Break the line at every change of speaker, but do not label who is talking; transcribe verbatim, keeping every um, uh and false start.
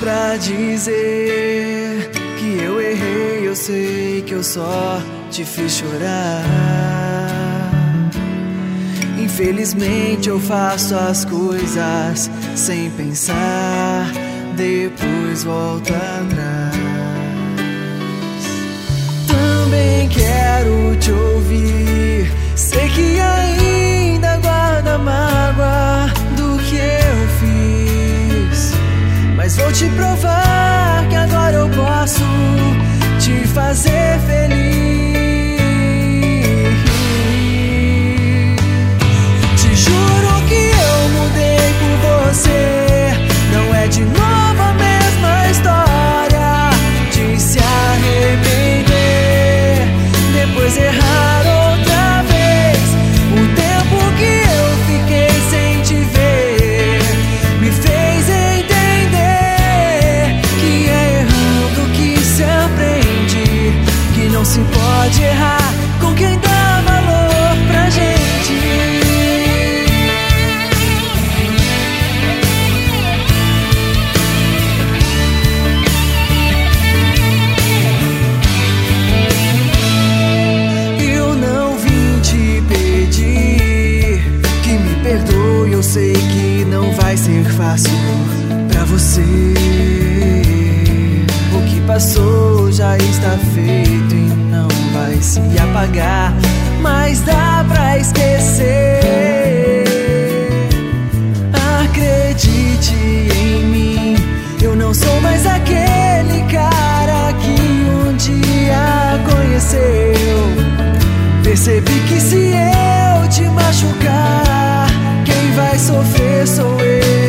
pra dizer que eu errei, eu sei que eu só te fiz chorar. Infelizmente eu faço as coisas sem pensar, depois volto atrás. Também quero te ouvir, sei que ainda guarda mágoa do que eu fiz, mas vou te provar que agora eu posso te fazer feliz. Te juro que eu mudei por você, não é de novo a mesma história de se arrepender, depois errar outra vez. O tempo que eu fiquei sem te ver me fez entender que é errando que se aprende, que não se pode errar com quem dá valor pra gente. Eu sei que não vai ser fácil pra você. O que passou já está feito e não vai se apagar, mas dá pra esquecer. Acredite em mim, eu não sou mais aquele cara que um dia conheceu. Percebi que se eu te machucar, quem vai sofrer sou eu.